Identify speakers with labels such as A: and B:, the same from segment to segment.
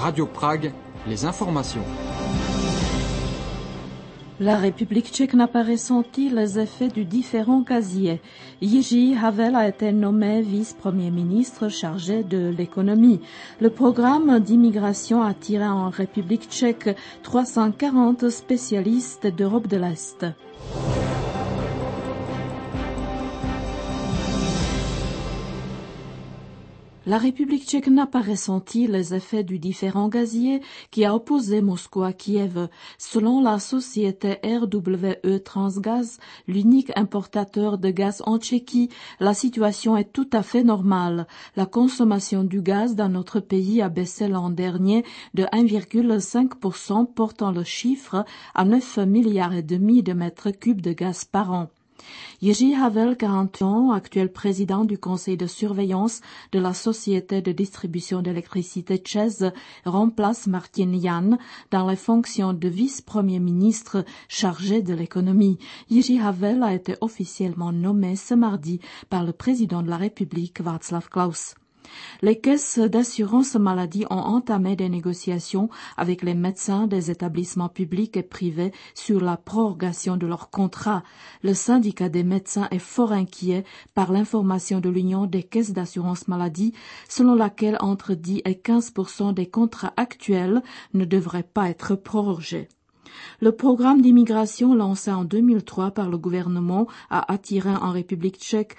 A: Radio Prague, les informations.
B: La République tchèque n'a pas ressenti les effets du différend gazier. Jiří Havel a été nommé vice-premier ministre chargé de l'économie. Le programme d'immigration a attiré en République tchèque 340 spécialistes d'Europe de l'Est. La République tchèque n'a pas ressenti les effets du différend gazier qui a opposé Moscou à Kiev. Selon la société RWE Transgaz, l'unique importateur de gaz en Tchéquie, la situation est tout à fait normale. La consommation du gaz dans notre pays a baissé l'an dernier de 1,5%, portant le chiffre à 9,5 milliards de mètres cubes de gaz par an. Jiří Havel, 40 ans, actuel président du conseil de surveillance de la société de distribution d'électricité ČEZ, remplace Martin Jan dans les fonctions de vice-premier ministre chargé de l'économie. Jiří Havel a été officiellement nommé ce mardi par le président de la République, Václav Klaus. Les caisses d'assurance maladie ont entamé des négociations avec les médecins des établissements publics et privés sur la prorogation de leurs contrats. Le syndicat des médecins est fort inquiet par l'information de l'Union des caisses d'assurance maladie, selon laquelle entre 10 et 15% des contrats actuels ne devraient pas être prorogés. Le programme d'immigration lancé en 2003 par le gouvernement a attiré en République tchèque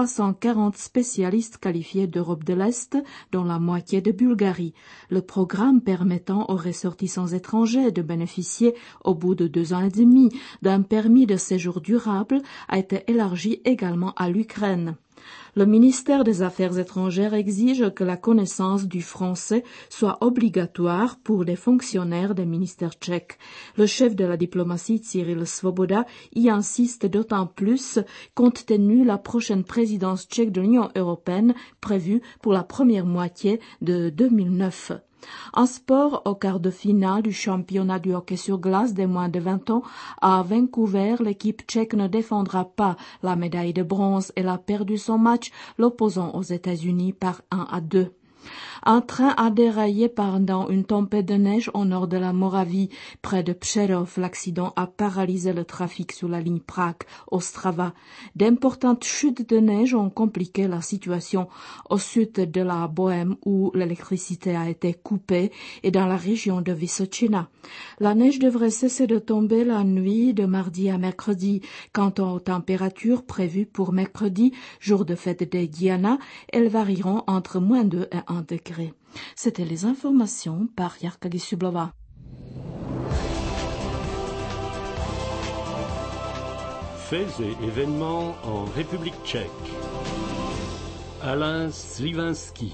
B: 340 spécialistes qualifiés d'Europe de l'Est, dont la moitié de Bulgarie. Le programme permettant aux ressortissants étrangers de bénéficier, au bout de 2 ans et demi, d'un permis de séjour durable a été élargi également à l'Ukraine. Le ministère des Affaires étrangères exige que la connaissance du français soit obligatoire pour les fonctionnaires des ministères tchèques. Le chef de la diplomatie, Cyril Svoboda, y insiste d'autant plus compte tenu de la prochaine présidence tchèque de l'Union européenne prévue pour la première moitié de 2009. En sport, au quart de finale du championnat du hockey sur glace des moins de 20 ans, à Vancouver, l'équipe tchèque ne défendra pas la médaille de bronze. Elle a perdu son match, l'opposant aux États-Unis par 1-2. Un train a déraillé pendant une tempête de neige au nord de la Moravie, près de Přerov. L'accident a paralysé le trafic sur la ligne Prague-Ostrava. D'importantes chutes de neige ont compliqué la situation au sud de la Bohême où l'électricité a été coupée et dans la région de Vysočina. La neige devrait cesser de tomber la nuit de mardi à mercredi. Quant aux températures prévues pour mercredi, jour de fête des Diana, elles varieront entre -2 et 1 degré. C'était les informations par Jarka Gisublova.
C: Faits et événements en République tchèque. Alain Slivinski.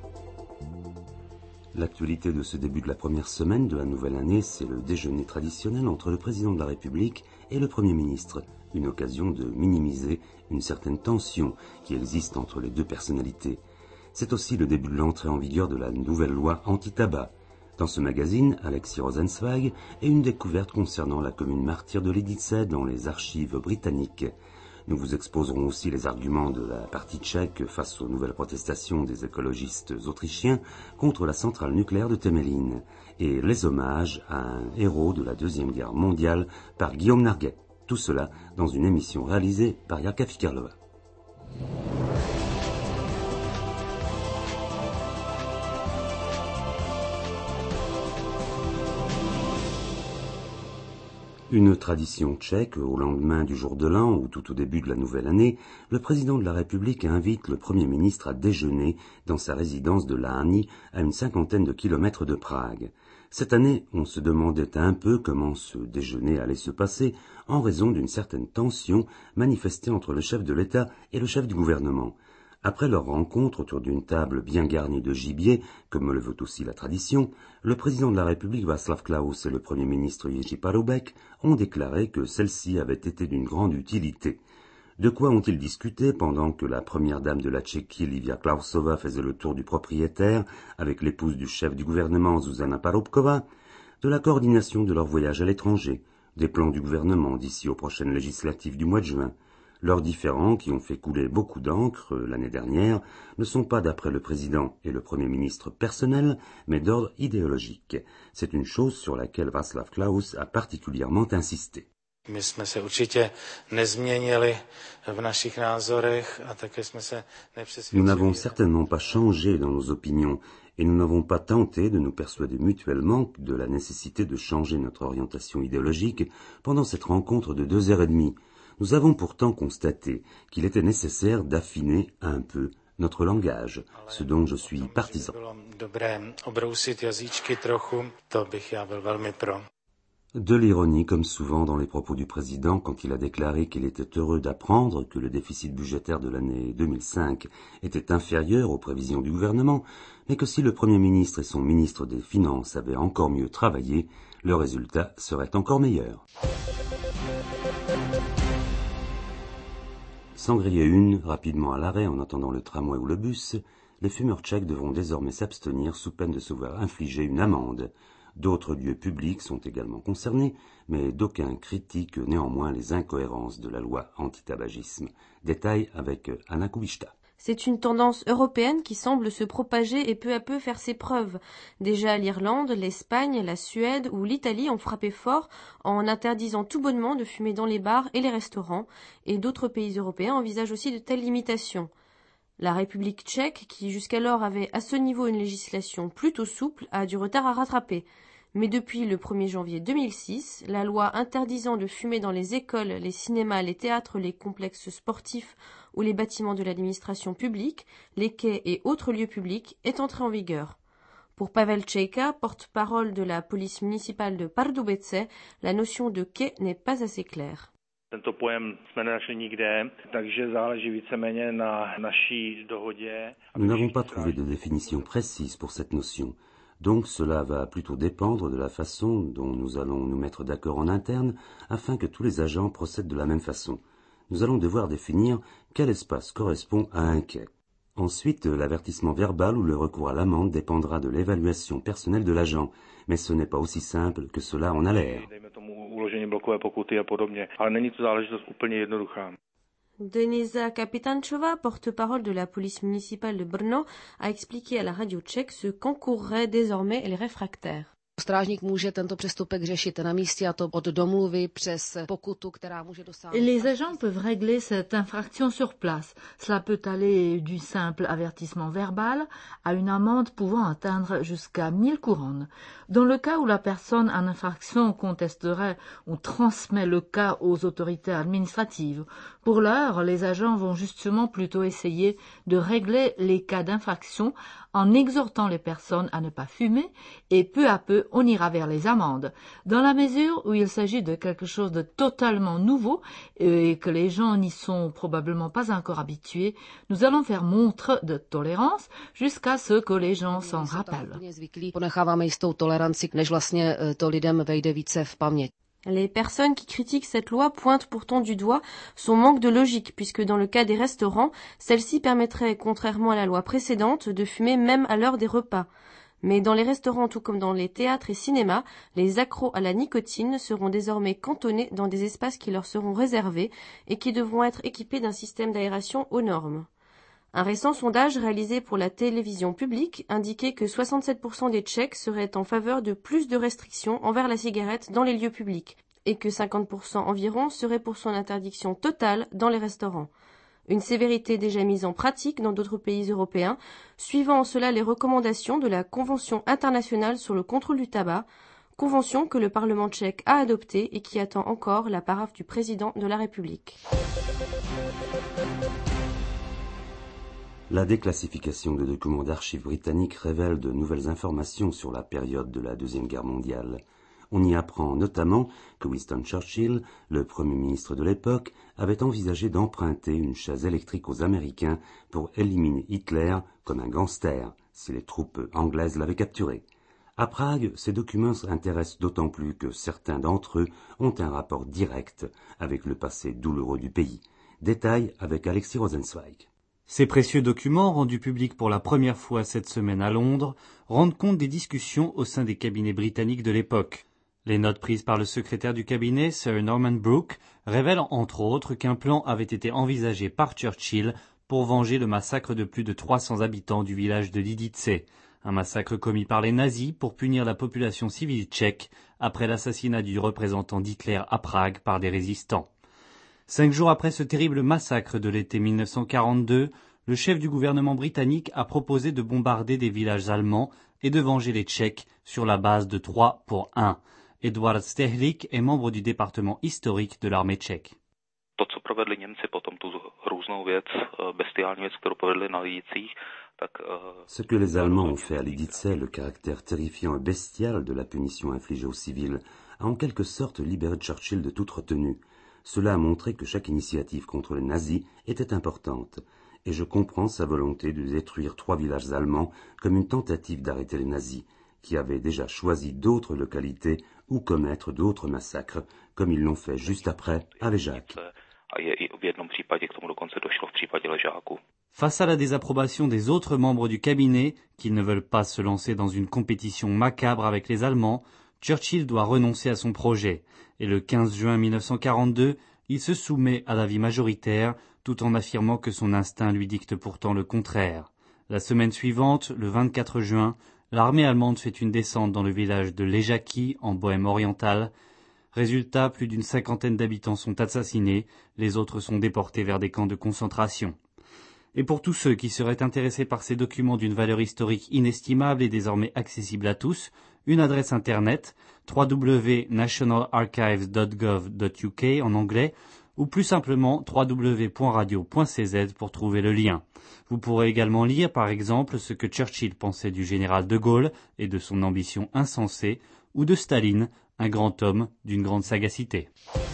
D: L'actualité de ce début de la première semaine de la nouvelle année, c'est le déjeuner traditionnel entre le président de la République et le Premier ministre. Une occasion de minimiser une certaine tension qui existe entre les deux personnalités. C'est aussi le début de l'entrée en vigueur de la nouvelle loi anti-tabac. Dans ce magazine, Alexis Rosenzweig est une découverte concernant la commune martyre de Lidice dans les archives britanniques. Nous vous exposerons aussi les arguments de la partie tchèque face aux nouvelles protestations des écologistes autrichiens contre la centrale nucléaire de Temelín et les hommages à un héros de la Deuxième Guerre mondiale par Guillaume Narguet. Tout cela dans une émission réalisée par Jarka Fikarlova. Une tradition tchèque, au lendemain du jour de l'an ou tout au début de la nouvelle année, le président de la République invite le Premier ministre à déjeuner dans sa résidence de Lani, à une 50aine de kilomètres de Prague. Cette année, on se demandait un peu comment ce déjeuner allait se passer en raison d'une certaine tension manifestée entre le chef de l'État et le chef du gouvernement. Après leur rencontre autour d'une table bien garnie de gibier, comme le veut aussi la tradition, le président de la République Václav Klaus et le Premier ministre Jiří Paroubek ont déclaré que celle-ci avait été d'une grande utilité. De quoi ont-ils discuté pendant que la première dame de la Tchéquie, Livia Klausová, faisait le tour du propriétaire avec l'épouse du chef du gouvernement, Zuzana Paroubková? De la coordination de leur voyage à l'étranger, des plans du gouvernement d'ici aux prochaines législatives du mois de juin. Leurs différends, qui ont fait couler beaucoup d'encre l'année dernière, ne sont pas, d'après le président et le Premier ministre, personnels, mais d'ordre idéologique. C'est une chose sur laquelle Václav Klaus a particulièrement insisté. Nous n'avons certainement pas changé dans nos opinions, et nous n'avons pas tenté de nous persuader mutuellement de la nécessité de changer notre orientation idéologique pendant cette rencontre de 2 heures et demie. Nous avons pourtant constaté qu'il était nécessaire d'affiner un peu notre langage, ce dont je suis partisan. De l'ironie, comme souvent dans les propos du président quand il a déclaré qu'il était heureux d'apprendre que le déficit budgétaire de l'année 2005 était inférieur aux prévisions du gouvernement, mais que si le Premier ministre et son ministre des Finances avaient encore mieux travaillé, le résultat serait encore meilleur. Sans griller une, rapidement à l'arrêt en attendant le tramway ou le bus, les fumeurs tchèques devront désormais s'abstenir sous peine de se voir infliger une amende. D'autres lieux publics sont également concernés, mais d'aucuns critiquent néanmoins les incohérences de la loi anti-tabagisme. Détail avec Anna Kubishta.
E: C'est une tendance européenne qui semble se propager et peu à peu faire ses preuves. Déjà l'Irlande, l'Espagne, la Suède ou l'Italie ont frappé fort en interdisant tout bonnement de fumer dans les bars et les restaurants, et d'autres pays européens envisagent aussi de telles limitations. La République tchèque, qui jusqu'alors avait à ce niveau une législation plutôt souple, a du retard à rattraper. Mais depuis le 1er janvier 2006, la loi interdisant de fumer dans les écoles, les cinémas, les théâtres, les complexes sportifs ou les bâtiments de l'administration publique, les quais et autres lieux publics est entrée en vigueur. Pour Pavel Čejka, porte-parole de la police municipale de Pardubice, la notion de quai n'est pas assez claire.
D: Nous n'avons pas trouvé de définition précise pour cette notion. Donc cela va plutôt dépendre de la façon dont nous allons nous mettre d'accord en interne afin que tous les agents procèdent de la même façon. Nous allons devoir définir quel espace correspond à un quai. Ensuite, l'avertissement verbal ou le recours à l'amende dépendra de l'évaluation personnelle de l'agent, mais ce n'est pas aussi simple que cela en a l'air.
E: Denisa Kapitanchová, porte-parole de la police municipale de Brno, a expliqué à la radio tchèque ce qu'encourraient désormais les réfractaires.
F: Strážník může tento přestupek řešit na místě, a to od domluvy přes pokutu, která může dosáhnout.
B: Les agents peuvent régler cette infraction sur place. Cela peut aller du simple avertissement verbal à une amende pouvant atteindre jusqu'à 1000 couronnes. Dans le cas où la personne en infraction contesterait ou transmet le cas aux autorités administratives, pour l'heure, les agents vont justement plutôt essayer de régler les cas d'infraction en exhortant les personnes à ne pas fumer, et peu à peu on ira vers les amendes. Dans la mesure où il s'agit de quelque chose de totalement nouveau et que les gens n'y sont probablement pas encore habitués, nous allons faire montre de tolérance jusqu'à ce que les gens s'en rappellent.
F: Ponecháváme jistou toleranci, než vlastně to lidem vejde více v paměť.
E: Les personnes qui critiquent cette loi pointent pourtant du doigt son manque de logique, puisque dans le cas des restaurants, celle-ci permettrait, contrairement à la loi précédente, de fumer même à l'heure des repas. Mais dans les restaurants, tout comme dans les théâtres et cinémas, les accros à la nicotine seront désormais cantonnés dans des espaces qui leur seront réservés et qui devront être équipés d'un système d'aération aux normes. Un récent sondage réalisé pour la télévision publique indiquait que 67% des Tchèques seraient en faveur de plus de restrictions envers la cigarette dans les lieux publics et que 50% environ seraient pour son interdiction totale dans les restaurants. Une sévérité déjà mise en pratique dans d'autres pays européens, suivant en cela les recommandations de la Convention internationale sur le contrôle du tabac, convention que le Parlement tchèque a adoptée et qui attend encore la paraphe du président de la République.
D: La déclassification de documents d'archives britanniques révèle de nouvelles informations sur la période de la Deuxième Guerre mondiale. On y apprend notamment que Winston Churchill, le Premier ministre de l'époque, avait envisagé d'emprunter une chaise électrique aux Américains pour éliminer Hitler comme un gangster, si les troupes anglaises l'avaient capturé. À Prague, ces documents intéressent d'autant plus que certains d'entre eux ont un rapport direct avec le passé douloureux du pays. Détail avec Alexis Rosenzweig.
G: Ces précieux documents, rendus publics pour la première fois cette semaine à Londres, rendent compte des discussions au sein des cabinets britanniques de l'époque. Les notes prises par le secrétaire du cabinet, Sir Norman Brooke, révèlent entre autres qu'un plan avait été envisagé par Churchill pour venger le massacre de plus de 300 habitants du village de Lidice, un massacre commis par les nazis pour punir la population civile tchèque après l'assassinat du représentant d'Hitler à Prague par des résistants. 5 jours après ce terrible massacre de l'été 1942, le chef du gouvernement britannique a proposé de bombarder des villages allemands et de venger les Tchèques sur la base de 3 pour 1. Edward Stehlik est membre du département historique de l'armée tchèque.
D: Ce que les Allemands ont fait à Lidice, le caractère terrifiant et bestial de la punition infligée aux civils, a en quelque sorte libéré Churchill de toute retenue. Cela a montré que chaque initiative contre les nazis était importante, et je comprends sa volonté de détruire 3 villages allemands comme une tentative d'arrêter les nazis, qui avaient déjà choisi d'autres localités où commettre d'autres massacres, comme ils l'ont fait juste après à Ležáky.
G: Face à la désapprobation des autres membres du cabinet, qui ne veulent pas se lancer dans une compétition macabre avec les Allemands, Churchill doit renoncer à son projet, et le 15 juin 1942, il se soumet à l'avis majoritaire, tout en affirmant que son instinct lui dicte pourtant le contraire. La semaine suivante, le 24 juin, l'armée allemande fait une descente dans le village de Ležáky, en Bohême orientale. Résultat, plus d'une 50aine d'habitants sont assassinés, les autres sont déportés vers des camps de concentration. Et pour tous ceux qui seraient intéressés par ces documents d'une valeur historique inestimable et désormais accessible à tous, une adresse internet www.nationalarchives.gov.uk en anglais ou plus simplement www.radio.cz pour trouver le lien. Vous pourrez également lire par exemple ce que Churchill pensait du général de Gaulle et de son ambition insensée, ou de Staline, un grand homme d'une grande sagacité.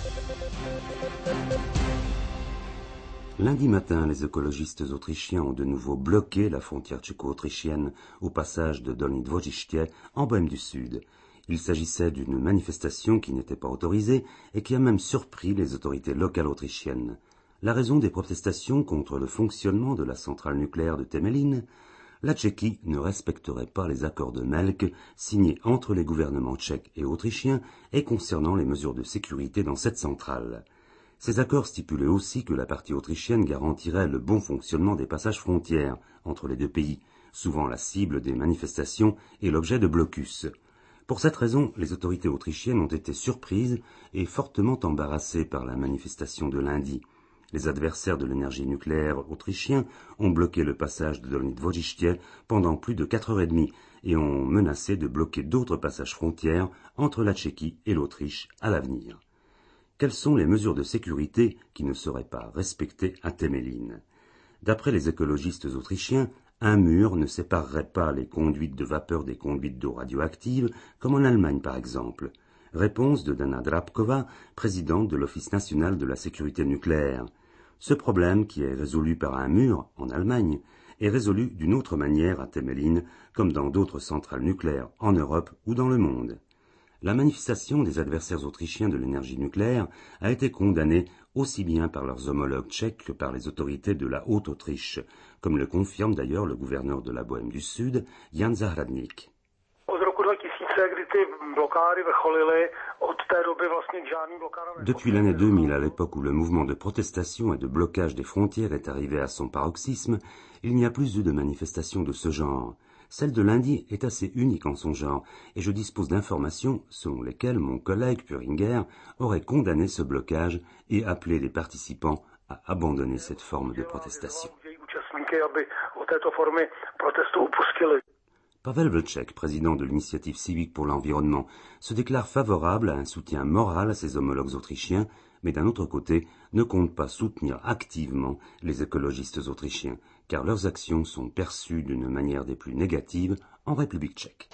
D: Lundi matin, les écologistes autrichiens ont de nouveau bloqué la frontière tchéco-autrichienne au passage de Dolní Dvořiště en Bohême du Sud. Il s'agissait d'une manifestation qui n'était pas autorisée et qui a même surpris les autorités locales autrichiennes. La raison des protestations contre le fonctionnement de la centrale nucléaire de Temelín, la Tchéquie ne respecterait pas les accords de Melk signés entre les gouvernements tchèques et autrichiens et concernant les mesures de sécurité dans cette centrale. Ces accords stipulaient aussi que la partie autrichienne garantirait le bon fonctionnement des passages frontières entre les deux pays, souvent la cible des manifestations et l'objet de blocus. Pour cette raison, les autorités autrichiennes ont été surprises et fortement embarrassées par la manifestation de lundi. Les adversaires de l'énergie nucléaire autrichiens ont bloqué le passage de Dolní Dvořiště pendant plus de 4h30 et ont menacé de bloquer d'autres passages frontières entre la Tchéquie et l'Autriche à l'avenir. Quelles sont les mesures de sécurité qui ne seraient pas respectées à Temelín? D'après les écologistes autrichiens, un mur ne séparerait pas les conduites de vapeur des conduites d'eau radioactive, comme en Allemagne par exemple. Réponse de Dana Drabkova, présidente de l'Office national de la sécurité nucléaire. Ce problème, qui est résolu par un mur en Allemagne, est résolu d'une autre manière à Temelín, comme dans d'autres centrales nucléaires en Europe ou dans le monde. La manifestation des adversaires autrichiens de l'énergie nucléaire a été condamnée aussi bien par leurs homologues tchèques que par les autorités de la Haute-Autriche, comme le confirme d'ailleurs le gouverneur de la Bohême du Sud, Jan Zahradník. Depuis l'année 2000, à l'époque où le mouvement de protestation et de blocage des frontières est arrivé à son paroxysme, il n'y a plus eu de manifestation de ce genre. Celle de lundi est assez unique en son genre, et je dispose d'informations selon lesquelles mon collègue Puringer aurait condamné ce blocage et appelé les participants à abandonner cette forme de protestation. Pavel Vlček, président de l'initiative civique pour l'environnement, se déclare favorable à un soutien moral à ses homologues autrichiens, mais d'un autre côté ne compte pas soutenir activement les écologistes autrichiens, car leurs actions sont perçues d'une manière des plus négatives en République tchèque.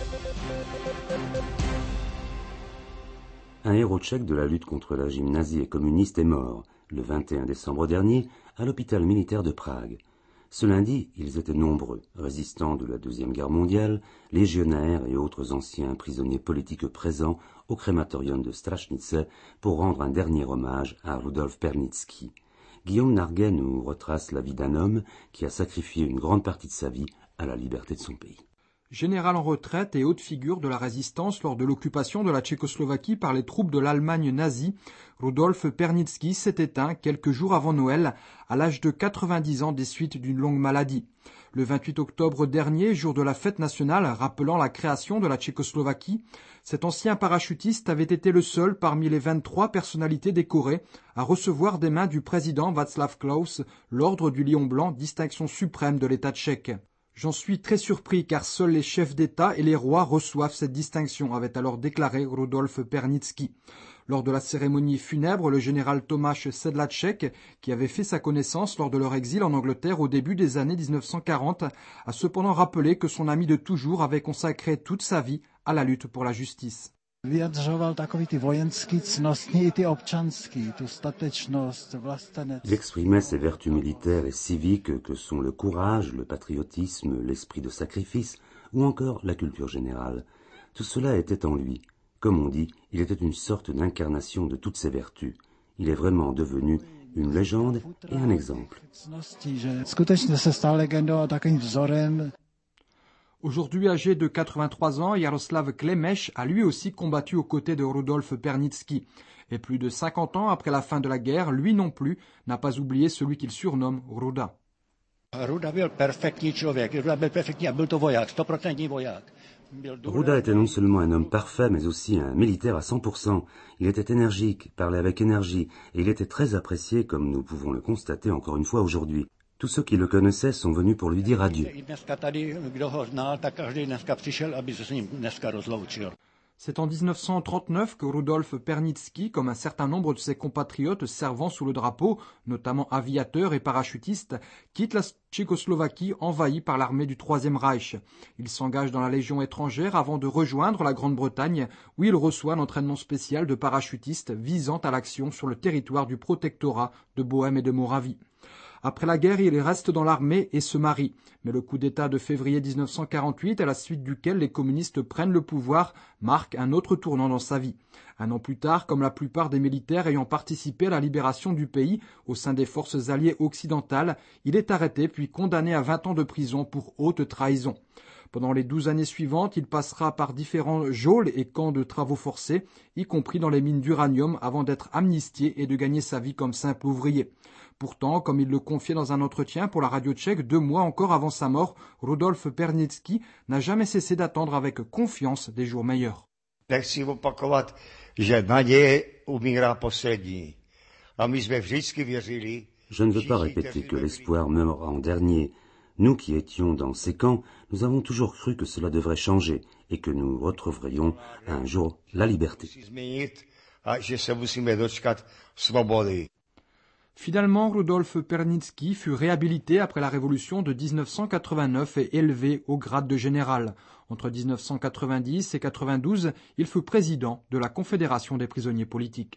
D: Un héros tchèque de la lutte contre le régime nazi et communiste est mort, le 21 décembre dernier, à l'hôpital militaire de Prague. Ce lundi, ils étaient nombreux, résistants de la Deuxième Guerre mondiale, légionnaires et autres anciens prisonniers politiques présents au crématorium de Strašnice pour rendre un dernier hommage à Rudolf Pernicki. Guillaume Narguet nous retrace la vie d'un homme qui a sacrifié une grande partie de sa vie à la liberté de son pays.
A: Général en retraite et haute figure de la résistance lors de l'occupation de la Tchécoslovaquie par les troupes de l'Allemagne nazie, Rudolf Pernicki s'est éteint quelques jours avant Noël, à l'âge de 90 ans des suites d'une longue maladie. Le 28 octobre dernier, jour de la fête nationale rappelant la création de la Tchécoslovaquie, cet ancien parachutiste avait été le seul parmi les 23 personnalités décorées à recevoir des mains du président Václav Klaus l'ordre du Lion blanc, distinction suprême de l'État tchèque. J'en suis très surpris car seuls les chefs d'État et les rois reçoivent cette distinction, avait alors déclaré Rudolf Pernicki. Lors de la cérémonie funèbre, le général Tomáš Sedláček, qui avait fait sa connaissance lors de leur exil en Angleterre au début des années 1940, a cependant rappelé que son ami de toujours avait consacré toute sa vie à la lutte pour la justice.
D: Il exprimait ces vertus militaires et civiques que sont le courage, le patriotisme, l'esprit de sacrifice ou encore la culture générale. Tout cela était en lui. Comme on dit, il était une sorte d'incarnation de toutes ces vertus. Il est vraiment devenu une légende et un exemple.
A: Aujourd'hui âgé de 83 ans, Jaroslav Klemeš a lui aussi combattu aux côtés de Rudolf Pernicki. Et plus de 50 ans après la fin de la guerre, lui non plus n'a pas oublié celui qu'il surnomme Ruda.
D: Ruda était non seulement un homme parfait, mais aussi un militaire à 100%. Il était énergique, parlait avec énergie, et il était très apprécié, comme nous pouvons le constater encore une fois aujourd'hui. Tous ceux qui le connaissaient sont venus pour lui dire adieu.
A: C'est en 1939 que Rudolf Pernicki, comme un certain nombre de ses compatriotes servant sous le drapeau, notamment aviateurs et parachutistes, quitte la Tchécoslovaquie envahie par l'armée du Troisième Reich. Il s'engage dans la Légion étrangère avant de rejoindre la Grande-Bretagne, où il reçoit un entraînement spécial de parachutistes visant à l'action sur le territoire du protectorat de Bohême et de Moravie. Après la guerre, il reste dans l'armée et se marie. Mais le coup d'État de février 1948, à la suite duquel les communistes prennent le pouvoir, marque un autre tournant dans sa vie. Un an plus tard, comme la plupart des militaires ayant participé à la libération du pays au sein des forces alliées occidentales, il est arrêté puis condamné à 20 ans de prison pour haute trahison. Pendant les 12 années suivantes, il passera par différents geôles et camps de travaux forcés, y compris dans les mines d'uranium, avant d'être amnistié et de gagner sa vie comme simple ouvrier. Pourtant, comme il le confiait dans un entretien pour la radio tchèque 2 mois encore avant sa mort, Rudolf Pernicki n'a jamais cessé d'attendre avec confiance des jours meilleurs.
H: Nechci opakovat, že naděje umírá poslední. A my jsme vždycky věřili.
D: Je ne veux pas répéter que l'espoir meurt en dernier. Nous qui étions dans ces camps, nous avons toujours cru que cela devrait changer et que nous retrouverions un jour la liberté.
A: Finalement, Rudolf Pernicki fut réhabilité après la révolution de 1989 et élevé au grade de général. Entre 1990 et 1992, il fut président de la Confédération des prisonniers politiques.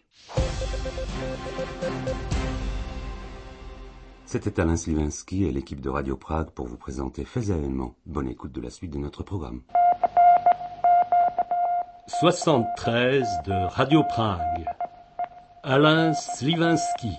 D: C'était Alain Sliwinski et l'équipe de Radio Prague pour vous présenter Faits et événements. Bonne écoute de la suite de notre programme.
C: 73 de Radio Prague. Alain Sliwinski.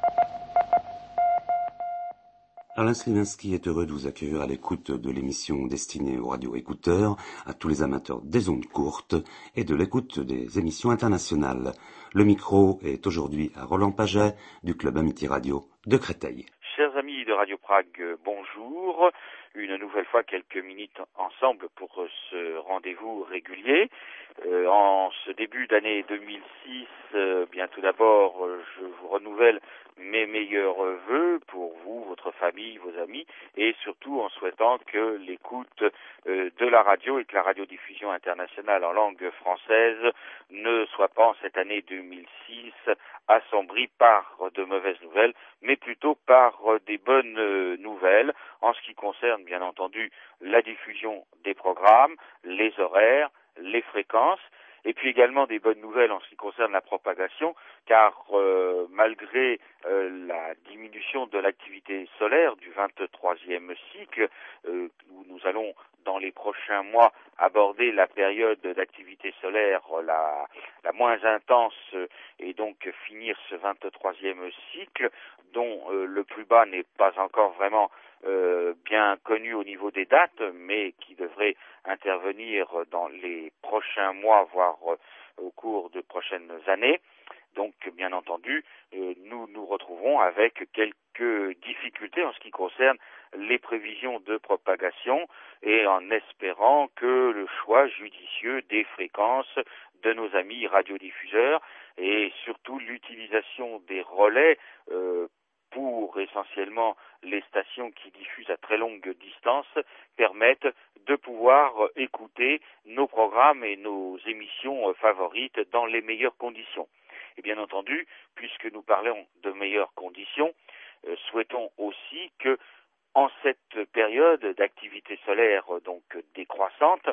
D: Alain Sliwinski est heureux de vous accueillir à l'écoute de l'émission destinée aux radioécouteurs, à tous les amateurs des ondes courtes et de l'écoute des émissions internationales. Le micro est aujourd'hui à Roland Paget du Club Amitié Radio de Créteil.
I: Chers amis de Radio Prague, bonjour. Une nouvelle fois quelques minutes ensemble pour ce rendez-vous régulier. En ce début d'année 2006, bien tout d'abord, je vous renouvelle mes meilleurs vœux pour vous, votre famille, vos amis, et surtout en souhaitant que l'écoute de la radio et que la radiodiffusion internationale en langue française ne soit pas en cette année 2006 assombrie par de mauvaises nouvelles, mais plutôt par des bonnes nouvelles en ce qui concerne bien entendu la diffusion des programmes, les horaires, les fréquences, et puis également des bonnes nouvelles en ce qui concerne la propagation, car malgré la diminution de l'activité solaire du 23e cycle, où nous allons dans les prochains mois aborder la période d'activité solaire la moins intense et donc finir ce 23e cycle, dont le plus bas n'est pas encore vraiment bien connu au niveau des dates, mais qui devrait intervenir dans les prochains mois, voire au cours de prochaines années. Donc, bien entendu, nous nous retrouvons avec quelques difficultés en ce qui concerne les prévisions de propagation et en espérant que le choix judicieux des fréquences de nos amis radiodiffuseurs et surtout l'utilisation des relais pour essentiellement les stations qui diffusent à très longue distance permettent de pouvoir écouter nos programmes et nos émissions favorites dans les meilleures conditions. Et bien entendu, puisque nous parlons de meilleures conditions, souhaitons aussi que, en cette période d'activité solaire donc décroissante,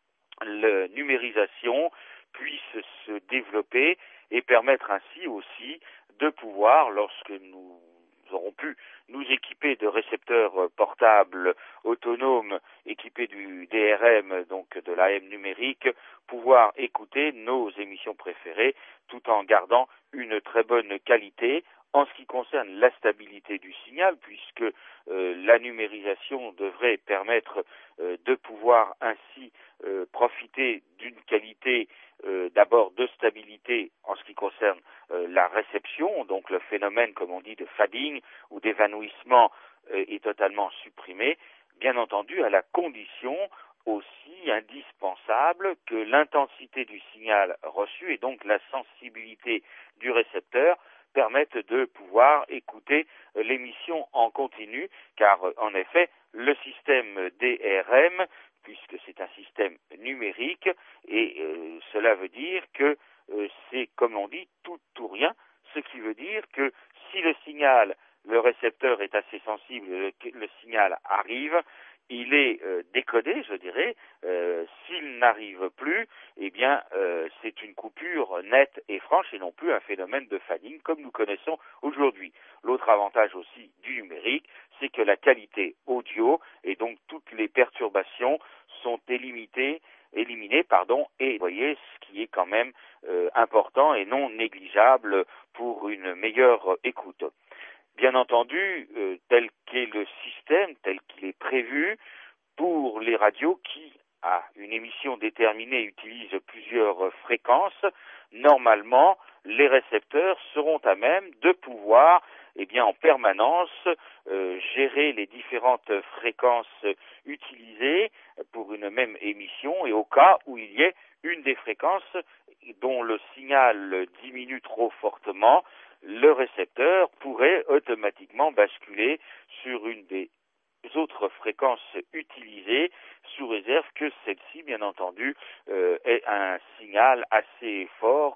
I: la numérisation puisse se développer et permettre ainsi aussi de pouvoir, lorsque nous aurons pu nous équiper de récepteurs portables autonomes équipés du DRM, donc de l'AM numérique, pouvoir écouter nos émissions préférées tout en gardant une très bonne qualité en ce qui concerne la stabilité du signal, puisque la numérisation devrait permettre de pouvoir ainsi profiter d'une qualité d'abord de stabilité en ce qui concerne la réception, donc le phénomène, comme on dit, de fading ou d'évanouissement est totalement supprimé, bien entendu à la condition aussi indispensable que l'intensité du signal reçu et donc la sensibilité du récepteur permettent de pouvoir écouter l'émission en continu, car en effet, le système DRM, puisque c'est un système numérique, et cela veut dire que c'est, comme on dit, tout ou rien, ce qui veut dire que si le signal, le récepteur est assez sensible, le signal arrive, il est décodé, je dirais. S'il n'arrive plus, eh bien, c'est une coupure nette et franche et non plus un phénomène de fading comme nous connaissons aujourd'hui. L'autre avantage aussi du numérique, c'est que la qualité audio et donc toutes les perturbations sont éliminées, et vous voyez, ce qui est quand même important et non négligeable pour une meilleure écoute. Bien entendu, tel qu'est le système, tel qu'il est prévu, pour les radios qui, à une émission déterminée, utilisent plusieurs fréquences, normalement, les récepteurs seront à même de pouvoir, en permanence, gérer les différentes fréquences utilisées pour une même émission et au cas où il y ait une des fréquences dont le signal diminue trop fortement, le récepteur pourrait automatiquement basculer sur une des autres fréquences utilisées, sous réserve que celle-ci, bien entendu, ait un signal assez fort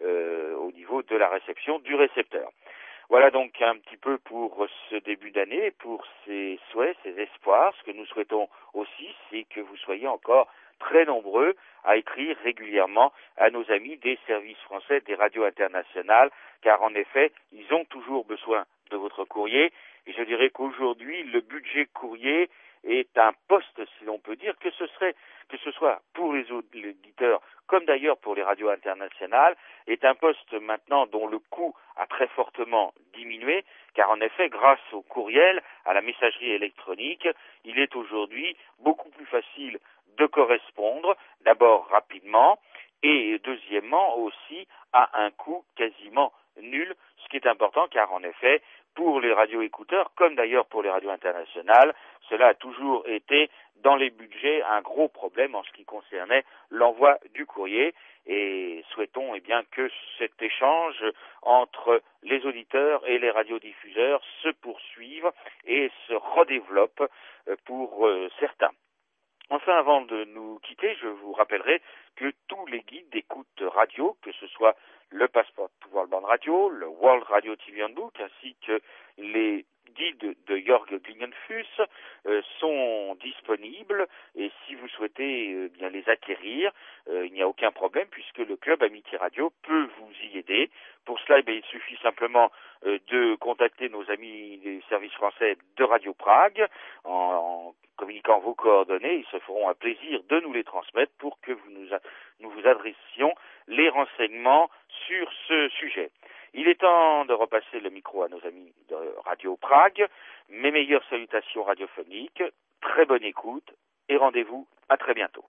I: au niveau de la réception du récepteur. Voilà donc un petit peu pour ce début d'année, pour ces souhaits, ces espoirs. Ce que nous souhaitons aussi, c'est que vous soyez encore très nombreux à écrire régulièrement à nos amis des services français des radios internationales, car en effet, ils ont toujours besoin de votre courrier. Et je dirais qu'aujourd'hui, le budget courrier est un poste, si l'on peut dire, que ce soit pour les auditeurs, comme d'ailleurs pour les radios internationales, est un poste maintenant dont le coût a très fortement diminué, car en effet, grâce au courriel, à la messagerie électronique, il est aujourd'hui beaucoup plus facile de correspondre, d'abord rapidement, et deuxièmement aussi à un coût quasiment nul, ce qui est important, car en effet, pour les radioécouteurs, comme d'ailleurs pour les radios internationales, cela a toujours été dans les budgets un gros problème en ce qui concernait l'envoi du courrier, et souhaitons que cet échange entre les auditeurs et les radiodiffuseurs se poursuive et se redéveloppe pour certains. Enfin, avant de nous quitter, je vous rappellerai que tous les guides d'écoute radio, que ce soit le Passport to World Radio, le World Radio TV Handbook, ainsi que les guides de Jörg Klingenfuss sont disponibles, et si vous souhaitez les acquérir, il n'y a aucun problème puisque le Club Amitié Radio peut vous y aider. Pour cela, il suffit simplement de contacter nos amis des services français de Radio Prague en communiquant vos coordonnées. Ils se feront un plaisir de nous les transmettre pour que nous vous adressions les renseignements sur ce sujet. Il est temps de repasser le micro à nos amis de Radio Prague. Mes meilleures salutations radiophoniques, très bonne écoute et rendez-vous à très bientôt.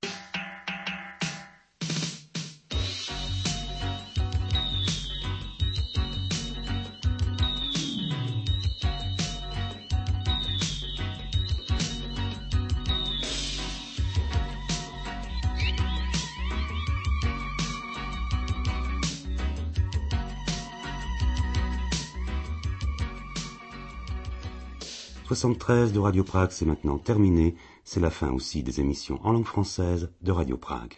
D: « 73 de Radio Prague, c'est maintenant terminé. C'est la fin aussi des émissions en langue française de Radio Prague.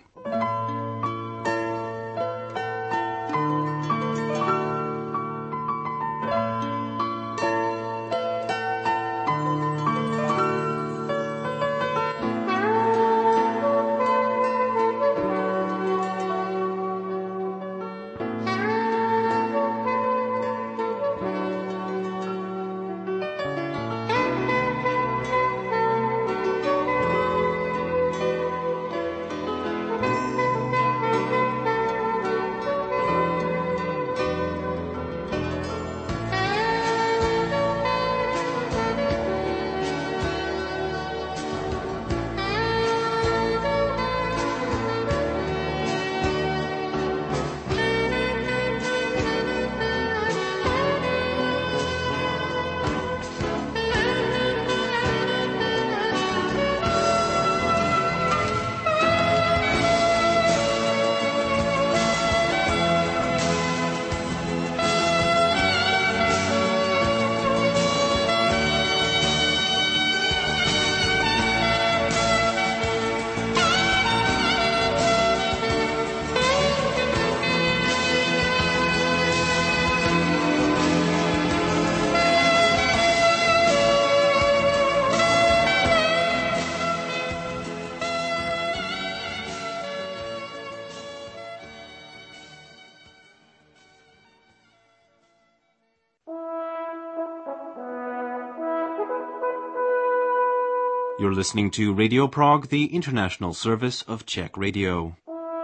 J: You're listening to Radio Prague, the international service of Czech Radio.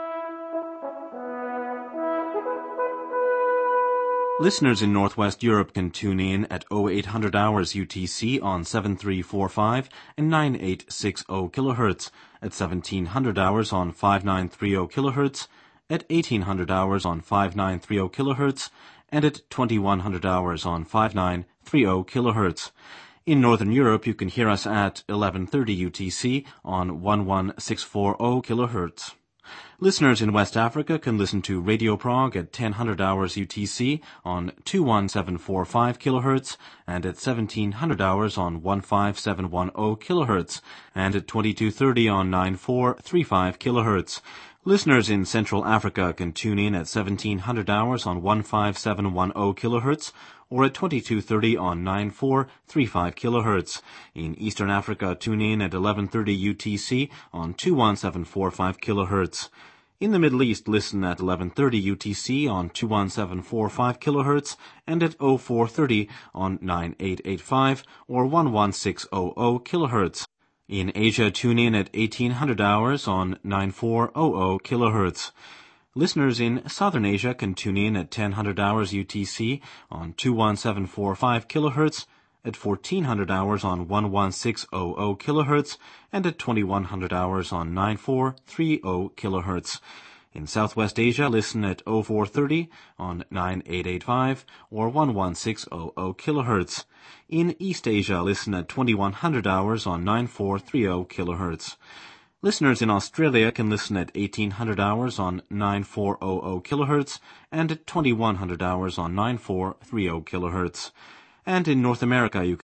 J: Listeners in Northwest Europe can tune in at 0800 hours UTC on 7345 and 9860 kHz, at 1700 hours on 5930 kHz, at 1800 hours on 5930 kHz, and at 2100 hours on 5930 kHz. In Northern Europe, you can hear us at 1130 UTC on 11640 kHz. Listeners in West Africa can listen to Radio Prague at 1000 hours UTC on 21745 kHz, and at 1700 hours on 15710 kHz, and at 2230 on 9435 kHz. Listeners in Central Africa can tune in at 1700 hours on 15710 kHz, or at 2230 on 9435 kHz. In Eastern Africa, tune in at 1130 UTC on 21745 kHz. In the Middle East, listen at 1130 UTC on 21745 kHz and at 0430 on 9885 or 11600 kHz. In Asia, tune in at 1800 hours on 9400 kHz. Listeners in Southern Asia can tune in at 1000 hours UTC on 21745 kHz, at 1400 hours on 11600 kHz, and at 2100 hours on 9430 kHz. In Southwest Asia, listen at 0430 on 9885 or 11600 kHz. In East Asia, listen at 2100 hours on 9430 kHz. Listeners in Australia can listen at 1800 hours on 9400 kHz and at 2100 hours on 9430 kHz. And in North America, you